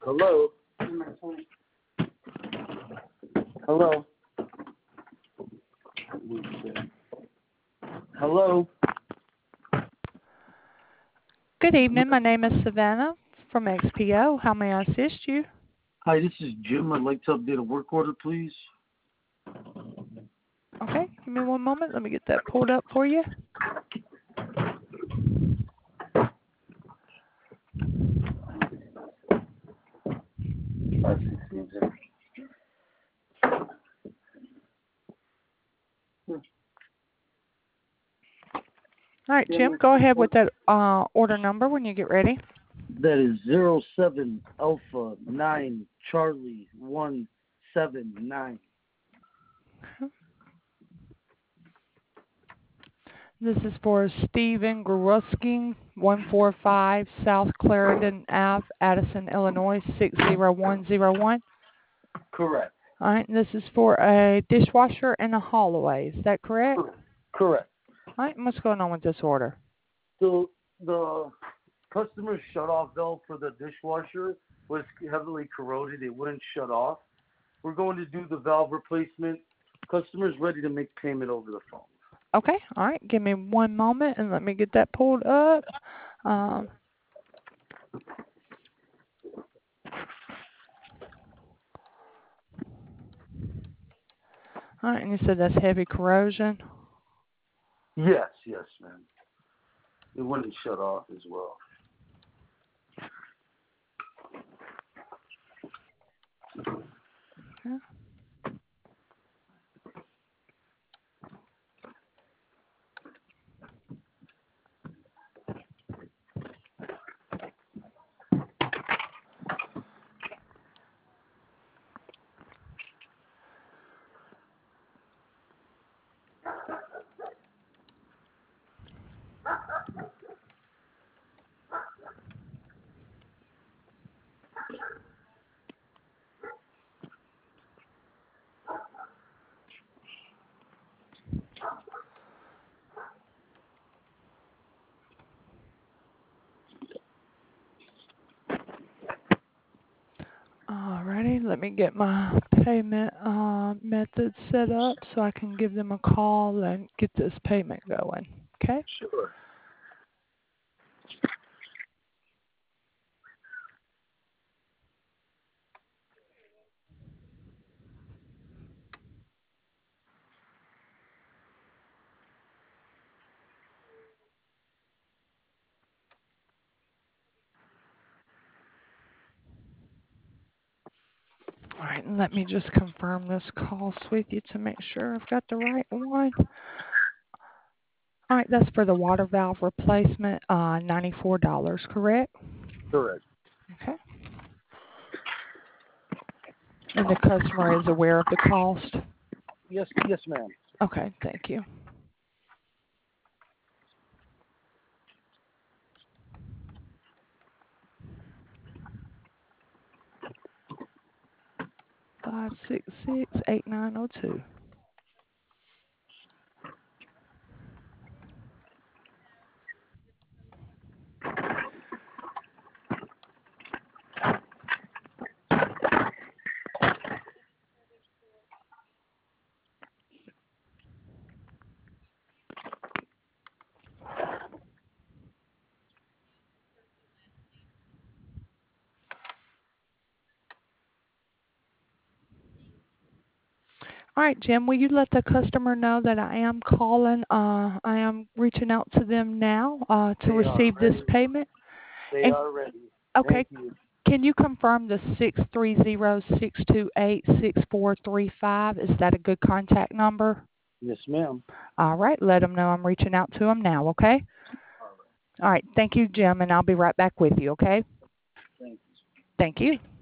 Hello? Hello? Hello? Good evening. My name is Savannah from XPO. How may I assist you? Hi, this is Jim. I'd like to update a work order, please. Okay, give me one moment. Let me get that pulled up for you. All right, Jim, go ahead with that order number when you get ready. That is 07 Alpha 9 Charlie 179. This is for Stephen Gruski, 145 South Clarendon Ave, Addison, Illinois, 60101. Correct. All right, and this is for a dishwasher and a haul-away. Is that correct? Correct. All right, and what's going on with this order? So the customer's shut-off valve for the dishwasher was heavily corroded. It wouldn't shut off. We're going to do the valve replacement. Customer's ready to make payment over the phone. Okay, all right. Give me one moment and let me get that pulled up. All right, and you said that's heavy corrosion? Yes, ma'am. It wouldn't shut off as well. Okay. Alrighty, let me get my payment method set up so I can give them a call and get this payment going. Okay? Sure. All right, and let me just confirm this cost with you to make sure I've got the right one. All right, that's for the water valve replacement, $94, correct? Correct. Okay. And the customer is aware of the cost? Yes, ma'am. Okay, thank you. $566-8902. All right, Jim, will you let the customer know that I am calling? I am reaching out to them now to receive this payment. They are ready. Okay. Thank you. Can you confirm the 630-628-6435? Is that a good contact number? Yes, ma'am. All right, let them know I'm reaching out to them now, okay? All right. All right, thank you, Jim, and I'll be right back with you, okay? Thank you. Thank you.